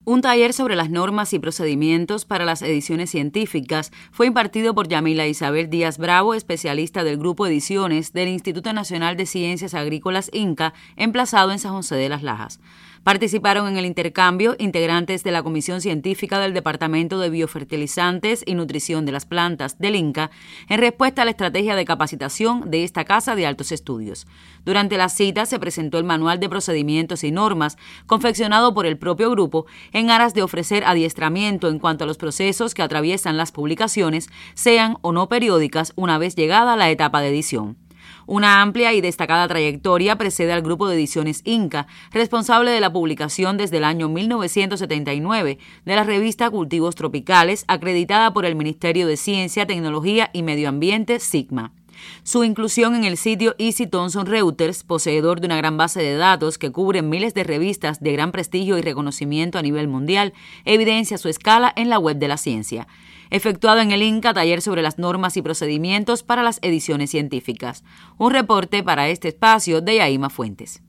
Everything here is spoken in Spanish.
Un taller sobre las normas y procedimientos para las ediciones científicas fue impartido por Yamila Isabel Díaz Bravo, especialista del Grupo Ediciones del Instituto Nacional de Ciencias Agrícolas INCA, emplazado en San José de las Lajas. Participaron en el intercambio integrantes de la Comisión Científica del Departamento de Biofertilizantes y Nutrición de las Plantas del INCA en respuesta a la estrategia de capacitación de esta Casa de Altos Estudios. Durante la cita se presentó el Manual de Procedimientos y Normas, confeccionado por el propio grupo, en aras de ofrecer adiestramiento en cuanto a los procesos que atraviesan las publicaciones, sean o no periódicas, una vez llegada la etapa de edición. Una amplia y destacada trayectoria precede al Grupo de Ediciones INCA, responsable de la publicación desde el año 1979 de la revista Cultivos Tropicales, acreditada por el Ministerio de Ciencia, Tecnología y Medio Ambiente, SIGMA. Su inclusión en el sitio Easy Thomson Reuters, poseedor de una gran base de datos que cubre miles de revistas de gran prestigio y reconocimiento a nivel mundial, evidencia su escala en la web de la ciencia. Efectuado en el INCA, taller sobre las normas y procedimientos para las ediciones científicas. Un reporte para este espacio de Yaima Fuentes.